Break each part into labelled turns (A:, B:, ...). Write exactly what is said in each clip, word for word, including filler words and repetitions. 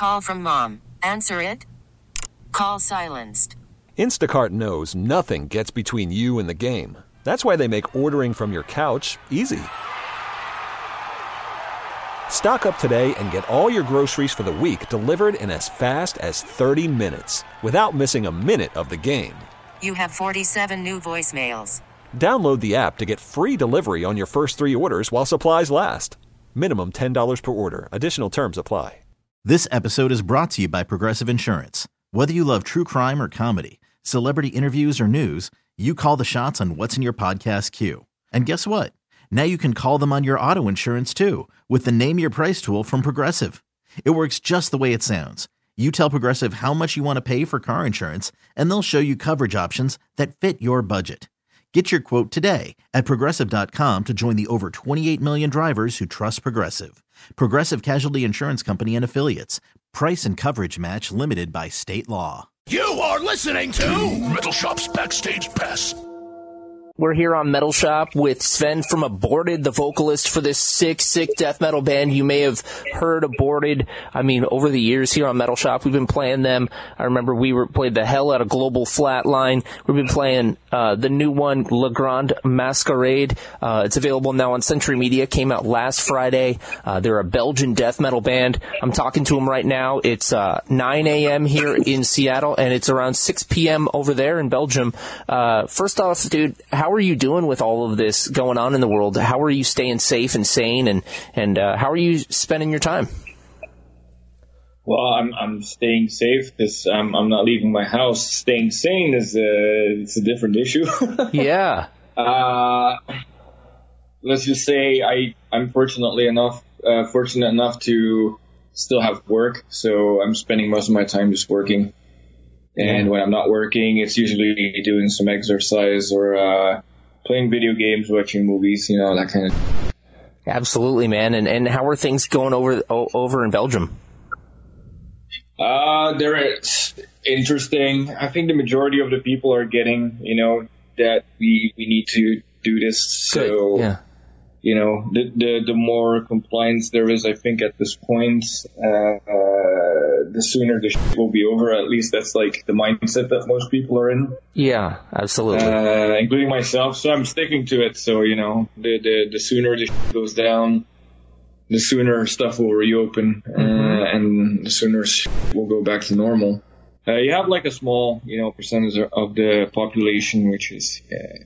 A: Call from mom. Answer it. Call silenced.
B: Instacart knows nothing gets between you and the game. That's why they make ordering from your couch easy. Stock up today and get all your groceries for the week delivered in as fast as thirty minutes without missing a minute of the game.
A: You have forty-seven new voicemails.
B: Download the app to get free delivery on your first three orders while supplies last. Minimum ten dollars per order. Additional terms apply.
C: This episode is brought to you by Progressive Insurance. Whether you love true crime or comedy, celebrity interviews or news, you call the shots on what's in your podcast queue. And guess what? Now you can call them on your auto insurance too with the Name Your Price tool from Progressive. It works just the way it sounds. You tell Progressive how much you want to pay for car insurance, and they'll show you coverage options that fit your budget. Get your quote today at Progressive dot com to join the over twenty-eight million drivers who trust Progressive. Progressive Casualty Insurance Company and Affiliates. Price and coverage match limited by state law.
D: You are listening to Metal Shop's Backstage Pass.
E: We're here on Metal Shop with Sven from Aborted, the vocalist for this sick, sick death metal band. You may have heard Aborted. I mean, over the years here on Metal Shop, we've been playing them. I remember we were played the hell out of Global Flatline. We've been playing uh, the new one, Le Grand Masquerade. Uh, it's available now on Century Media. Came out last Friday. Uh, they're a Belgian death metal band. I'm talking to them right now. It's uh, nine a.m. here in Seattle, and it's around six p.m. over there in Belgium. Uh, first off, dude, how are you doing with all of this going on in the world? How are you staying safe and sane, and and uh, how are you spending your time?
F: Well, I'm I'm staying safe because I'm I'm not leaving my house. Staying sane is a it's a different issue.
E: Yeah.
F: Uh, let's just say I I'm fortunately enough uh, fortunate enough to still have work, so I'm spending most of my time just working. And when I'm not working, it's usually doing some exercise or uh, playing video games, watching movies, you know, that kind of.
E: Absolutely, man. And and how are things going over over in Belgium?
F: Uh, they're interesting. I think the majority of the people are getting, you know, that we we need to do this. So,
E: yeah.
F: You know, the, the the more compliance there is, I think, at this point, uh, uh, the sooner the shit will be over. At least that's like the mindset that most people are in.
E: Yeah, absolutely.
F: Uh, including myself. So I'm sticking to it. So, you know, the the, the sooner the shit goes down, the sooner stuff will reopen, mm-hmm. uh, and the sooner shit will go back to normal. Uh, you have like a small, you know, percentage of the population which is. Uh,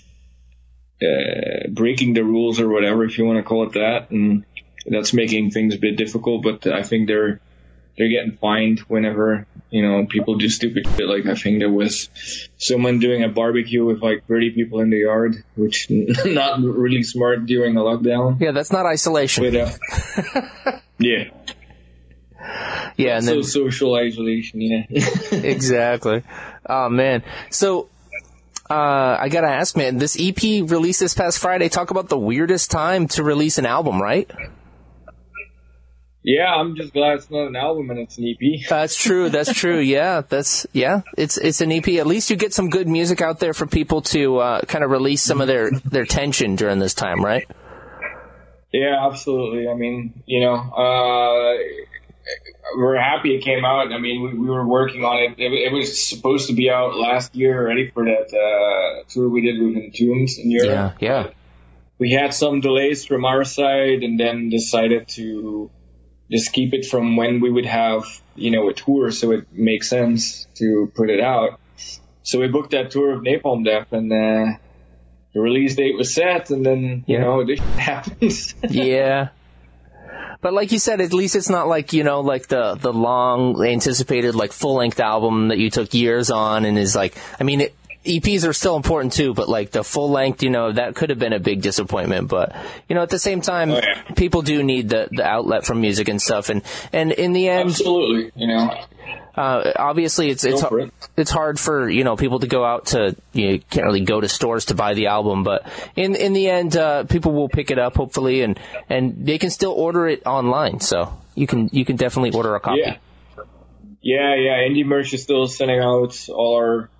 F: Uh, breaking the rules or whatever, if you want to call it that, and that's making things a bit difficult. But I think they're they're getting fined whenever, you know, people do stupid shit. Like I think there was someone doing a barbecue with like thirty people in the yard, which not really smart during a lockdown.
E: Yeah, that's not isolation.
F: But, uh, yeah.
E: Yeah, and
F: so
E: then
F: social isolation. Yeah.
E: Exactly. Oh man, so. Uh, I gotta ask, man, this E P released this past Friday. Talk about the weirdest time to release an album, right?
F: Yeah, I'm just glad it's not an album and it's an E P.
E: That's true. That's true. Yeah, that's yeah. It's it's an E P. At least you get some good music out there for people to uh, kind of release some of their their tension during this time, right?
F: Yeah, absolutely. I mean, you know, uh, we're happy it came out. I mean, we, we were working on it. it. It was supposed to be out last year, ready for that uh, tour we did with Entombed in Europe.
E: Yeah, yeah.
F: We had some delays from our side, and then decided to just keep it from when we would have, you know, a tour, so it makes sense to put it out. So we booked that tour of Napalm Death, and uh, the release date was set, and then, you yeah. know, this happens.
E: Yeah. But like you said, at least it's not like, you know, like the, the long anticipated, like full length album that you took years on and is like, I mean, it, E Ps are still important too, but like the full length, you know, that could have been a big disappointment. But, you know, at the same time, oh, yeah. people do need the, the outlet from music and stuff. And, and in the end,
F: absolutely, you know,
E: uh, obviously it's, it's, it. it's hard for, you know, people to go out to, you know, can't really go to stores to buy the album, but in, in the end, uh, people will pick it up hopefully and, and they can still order it online. So you can, you can definitely order a copy.
F: Yeah. Yeah. Yeah. Indie Merch is still sending out all our,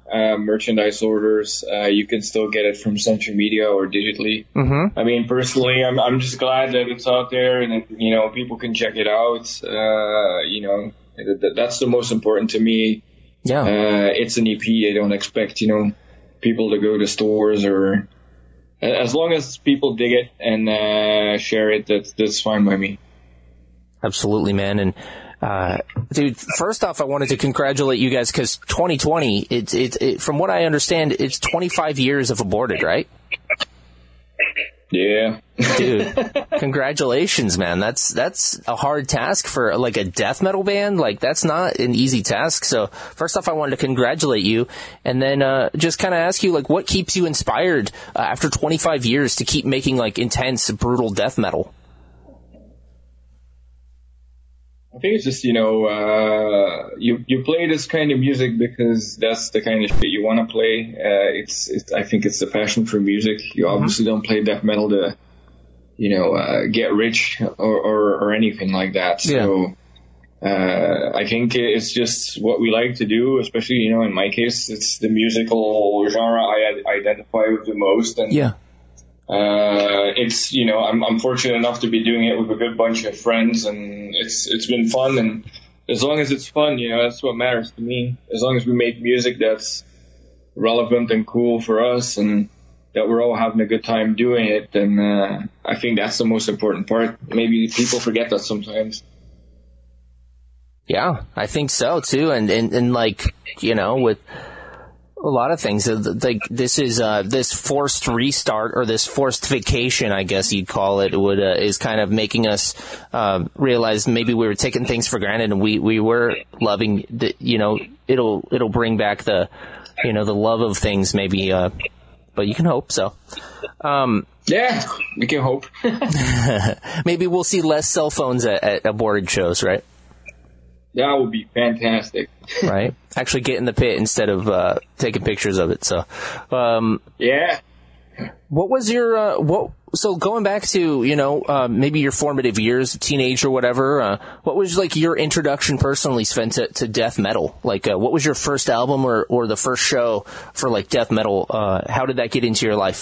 F: uh, merchandise orders, uh, you can still get it from Century Media or digitally. Mm-hmm. I mean, personally, I'm I'm just glad that it's out there and, that, you know, people can check it out. Uh, you know, that, that's the most important to me.
E: Yeah.
F: Uh, it's an E P. I don't expect, you know, people to go to stores or... As long as people dig it and uh, share it, that's, that's fine by me.
E: Absolutely, man. And, uh, dude, first off, I wanted to congratulate you guys because twenty twenty, it's, it's, it, from what I understand, it's twenty-five years of Aborted, right?
F: Yeah.
E: Dude, congratulations, man. That's, that's a hard task for like a death metal band. Like that's not an easy task. So first off, I wanted to congratulate you and then, uh, just kind of ask you like what keeps you inspired uh, after twenty-five years to keep making like intense, brutal death metal?
F: I think it's just, you know, uh, you, you play this kind of music because that's the kind of shit you want to play. Uh, it's, it's, I think it's the passion for music. You obviously don't play death metal to, you know, uh, get rich or, or, or anything like that. So, yeah. uh, I think it's just what we like to do, especially, you know, in my case, it's the musical genre I identify with the most. And,
E: yeah.
F: Uh, it's, you know, I'm, I'm fortunate enough to be doing it with a good bunch of friends and it's, it's been fun. And as long as it's fun, you know, that's what matters to me. As long as we make music that's relevant and cool for us and that we're all having a good time doing it, then, uh, I think that's the most important part. Maybe people forget that sometimes.
E: Yeah, I think so too. And, and, and like, you know, with, a lot of things like this is uh this forced restart or this forced vacation, I guess you'd call it, would uh, is kind of making us uh, realize maybe we were taking things for granted and we we were loving the, you know, it'll it'll bring back the, you know, the love of things maybe, uh but you can hope so. Um
F: yeah, we can hope.
E: Maybe we'll see less cell phones at, at aborted shows, right?
F: That would be fantastic.
E: Right? Actually get in the pit instead of uh, taking pictures of it. So, um,
F: yeah.
E: What was your, uh, what, so going back to, you know, uh, maybe your formative years, teenage or whatever, uh, what was like your introduction personally, Sven, to, to death metal? Like, uh, what was your first album or, or the first show for like death metal? Uh, how did that get into your life?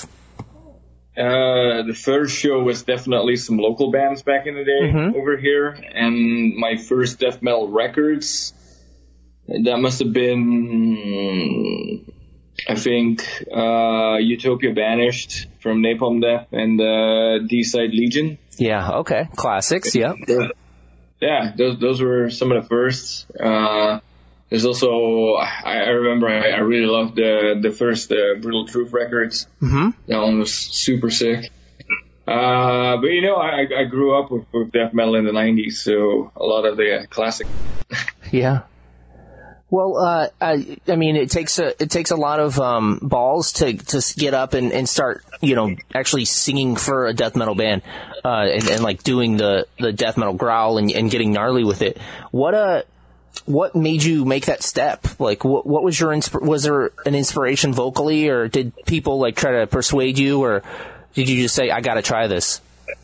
F: Uh, the first show was definitely some local bands back in the day mm-hmm. over here. And my first death metal records, that must have been, I think, uh, Utopia Banished from Napalm Death and uh, D-Side Legion.
E: Yeah, okay. Classics, yeah.
F: Yeah, those those were some of the firsts. Uh, there's also, I, I remember I, I really loved the the first uh, Brutal Truth records. Mm-hmm. That one was super sick. Uh, but you know, I, I grew up with, with death metal in the nineties, so a lot of the uh, classic.
E: Yeah. Well, uh, I, I mean, it takes a it takes a lot of um, balls to to get up and, and start, you know, actually singing for a death metal band, uh, and, and like doing the, the death metal growl and, and getting gnarly with it. What uh, what made you make that step? Like, what what was your insp- was there an inspiration vocally, or did people like try to persuade you, or did you just say, I gotta try this?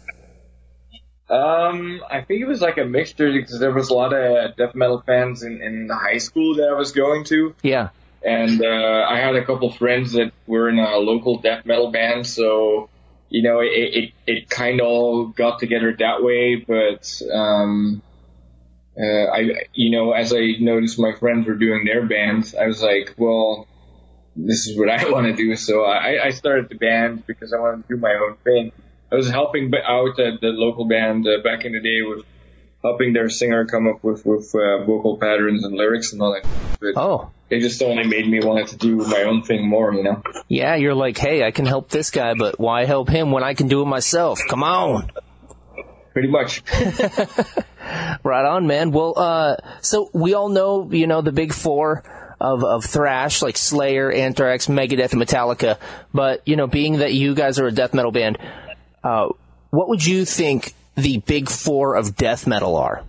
F: Um, I think it was like a mixture because there was a lot of death metal fans in, in the high school that I was going to.
E: Yeah.
F: And uh, I had a couple friends that were in a local death metal band, so, you know, it it, it kind of all got together that way. But, um, uh, I, you know, as I noticed my friends were doing their bands, I was like, well, this is what I want to do. So I, I started the band because I wanted to do my own thing. I was helping out at the local band uh, back in the day with helping their singer come up with, with uh, vocal patterns and lyrics and all that. But
E: oh.
F: They just only made me want to do my own thing more, you know?
E: Yeah, you're like, hey, I can help this guy, but why help him when I can do it myself? Come on.
F: Pretty much.
E: Right on, man. Well, uh, so we all know, you know, the big four of, of thrash, like Slayer, Anthrax, Megadeth, and Metallica. But, you know, being that you guys are a death metal band, Uh, what would you think the big four of death metal are?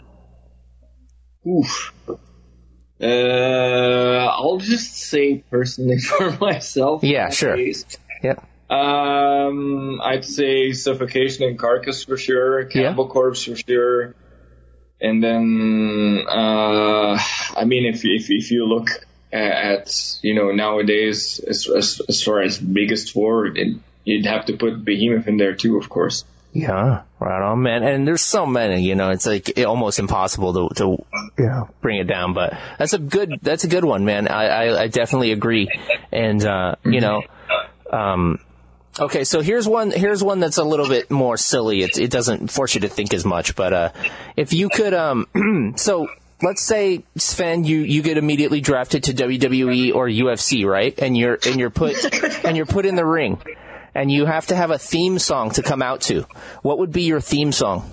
F: Oof. Uh, I'll just say personally for myself.
E: Yeah, sure.
F: Case.
E: Yeah.
F: Um, I'd say Suffocation and Carcass for sure. Cannibal yeah. Corpse for sure. And then, uh, I mean, if if if you look at, you know, nowadays, as, as, as far as biggest forward, and you'd have to put Behemoth in there too, of course.
E: Yeah, right on, man. And there's so many, you know, it's like almost impossible to, to you know, bring it down. But that's a good, that's a good one, man. I, I, I definitely agree. And, uh, you know, um, okay, so here's one, here's one that's a little bit more silly. It, it doesn't force you to think as much, but, uh, if you could, um, so let's say, Sven, you, you get immediately drafted to W W E or U F C, right? And you're, and you're put, and you're put in the ring. And you have to have a theme song to come out to. What would be your theme song?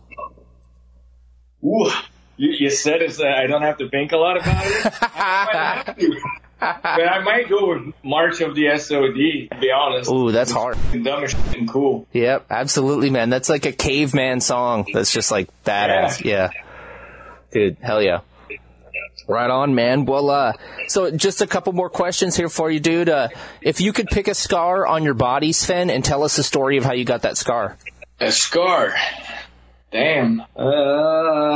F: Ooh, you, you said it's, uh, I don't have to think a lot about it. I might have to. But I might go with March of the S O D, to be honest.
E: Ooh, that's hard.
F: Dumb as shit and cool.
E: Yep, absolutely, man. That's like a caveman song. That's just like badass. Yeah. yeah. Dude, hell yeah. Right on, man. Well, uh, so just a couple more questions here for you, dude. Uh, if you could pick a scar on your body, Sven, and tell us the story of how you got that scar.
F: A scar? Damn. Uh,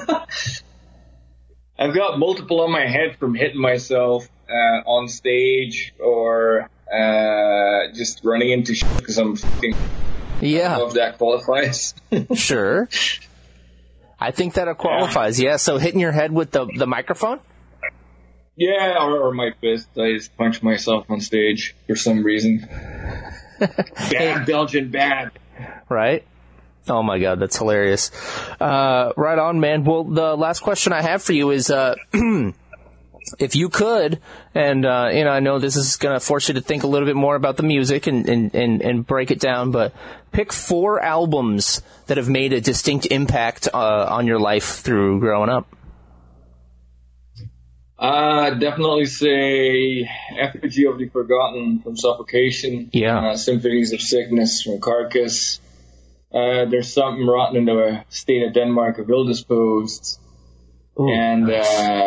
F: I've got multiple on my head from hitting myself uh, on stage or uh, just running into shit because I'm fucking...
E: Yeah.
F: I don't know if that qualifies.
E: Sure. I think that it qualifies, yeah. yeah. So hitting your head with the, the microphone?
F: Yeah, or, or my fist. I just punched myself on stage for some reason. Bad Belgian bad.
E: Right? Oh my God, that's hilarious. Uh, right on, man. Well, the last question I have for you is, uh, if you could, and, uh, you know, I know this is going to force you to think a little bit more about the music and, and, and, and break it down, but pick four albums that have made a distinct impact uh, on your life through growing up.
F: Uh, definitely say Effigy of the Forgotten from Suffocation.
E: Yeah.
F: Uh, Symphonies of Sickness from Carcass. Uh, there's Something Rotten in the State of Denmark of Ill Disposed. Ooh, and nice.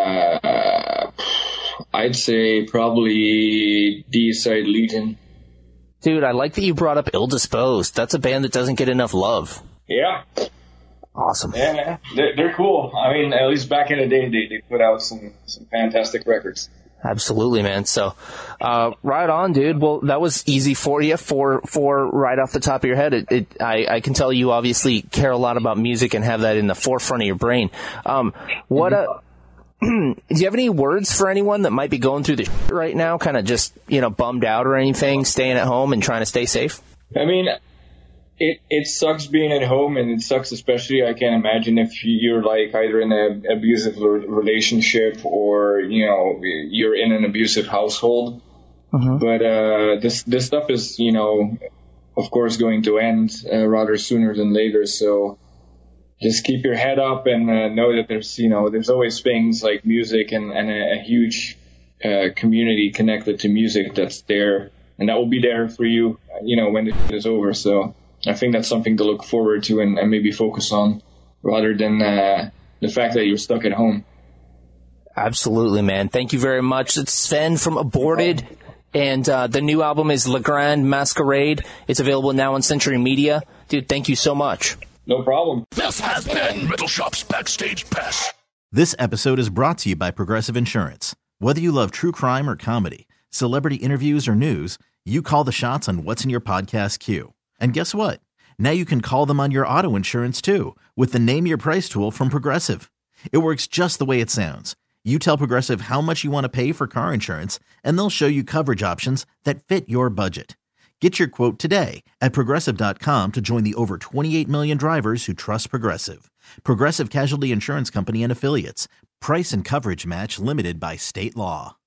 F: uh, I'd say probably Deicide Legion.
E: Dude, I like that you brought up Ill Disposed. That's a band that doesn't get enough love.
F: Yeah.
E: Awesome.
F: Yeah, they're, they're cool. I mean, at least back in the day, they, they put out some, some fantastic records.
E: Absolutely, man. So, uh, right on, dude. Well, that was easy for you, for, for right off the top of your head. It, it, I, I can tell you obviously care a lot about music and have that in the forefront of your brain. Um, what, uh, do you have any words for anyone that might be going through the shit right now, kind of just, you know, bummed out or anything, staying at home and trying to stay safe?
F: I mean, it, it sucks being at home, and it sucks especially, I can't imagine, if you're like either in an abusive relationship or, you know, you're in an abusive household. Mm-hmm. But uh, this this stuff is, you know, of course going to end uh, rather sooner than later. So just keep your head up and uh, know that there's, you know, there's always things like music and, and a, a huge uh, community connected to music that's there. And that will be there for you, you know, when the shit is over. So I think that's something to look forward to and, and maybe focus on rather than uh, the fact that you're stuck at home.
E: Absolutely, man. Thank you very much. It's Sven from Aborted, and uh, the new album is Le Grand Masquerade. It's available now on Century Media. Dude, thank you so much.
F: No problem.
D: This has been Metal Shop's Backstage Pass.
C: This episode is brought to you by Progressive Insurance. Whether you love true crime or comedy, celebrity interviews or news, you call the shots on what's in your podcast queue. And guess what? Now you can call them on your auto insurance too with the Name Your Price tool from Progressive. It works just the way it sounds. You tell Progressive how much you want to pay for car insurance, and they'll show you coverage options that fit your budget. Get your quote today at Progressive dot com to join the over twenty-eight million drivers who trust Progressive. Progressive Casualty Insurance Company and Affiliates. Price and coverage match limited by state law.